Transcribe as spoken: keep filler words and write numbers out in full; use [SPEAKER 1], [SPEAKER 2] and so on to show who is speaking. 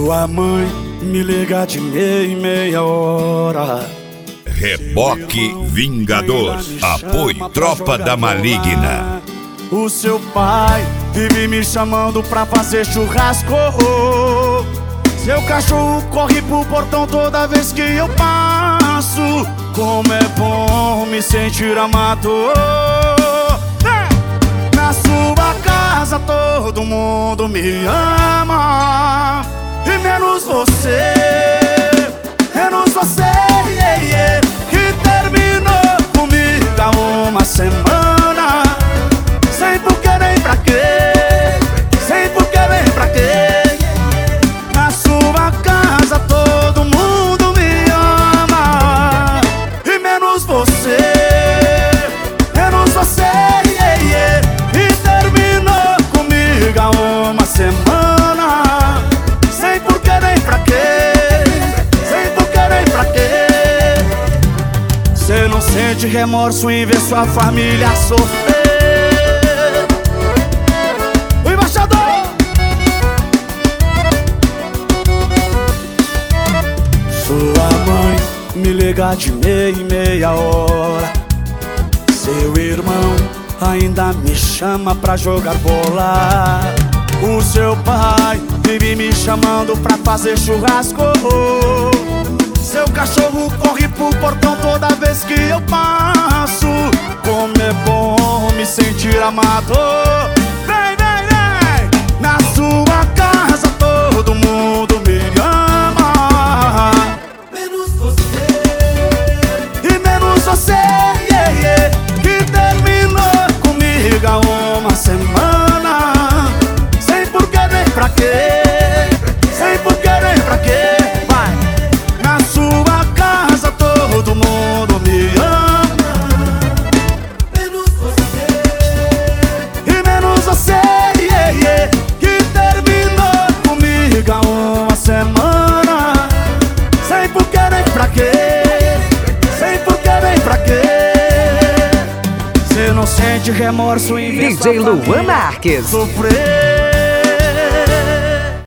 [SPEAKER 1] Sua mãe me liga de meia em meia hora.
[SPEAKER 2] Reboque Vingador, apoio Tropa da Maligna.
[SPEAKER 1] O seu pai vive me chamando pra fazer churrasco. Seu cachorro corre pro portão toda vez que eu passo. Como é bom me sentir amado. Na sua casa todo mundo me ama, e menos você, menos você, yeah, yeah, que terminou comigo há uma semana. Sem porquê nem pra quê, sem porquê nem pra quê. Na sua casa todo mundo me ama, e menos você, menos você, yeah, yeah, que terminou comigo há uma semana. Sem porquê nem pra quê, sem porquê nem pra quê. Cê não sente remorso em ver sua família sofrer. O embaixador! Sua mãe me liga de meia em meia hora. Seu irmão ainda me chama pra jogar bola. O seu pai vive me chamando pra fazer churrasco. Seu cachorro corre pro portão toda vez que eu passo. Como é bom me sentir amado. Vem, vem, vem! Na sua casa todo mundo me ama, menos você, e menos você, yeah, yeah, que terminou comigo há uma semana. Sem porquê nem pra quê, sem porquê nem pra quê. Vai! Na sua casa todo mundo me ama, menos você, e menos você, yeah, yeah, que terminou comigo há uma semana. Sem porquê nem pra quê, sem porquê nem pra quê. Cê não sente remorso em ver
[SPEAKER 3] D J
[SPEAKER 1] sua
[SPEAKER 3] Luan
[SPEAKER 1] família
[SPEAKER 3] Marques
[SPEAKER 1] sofrer.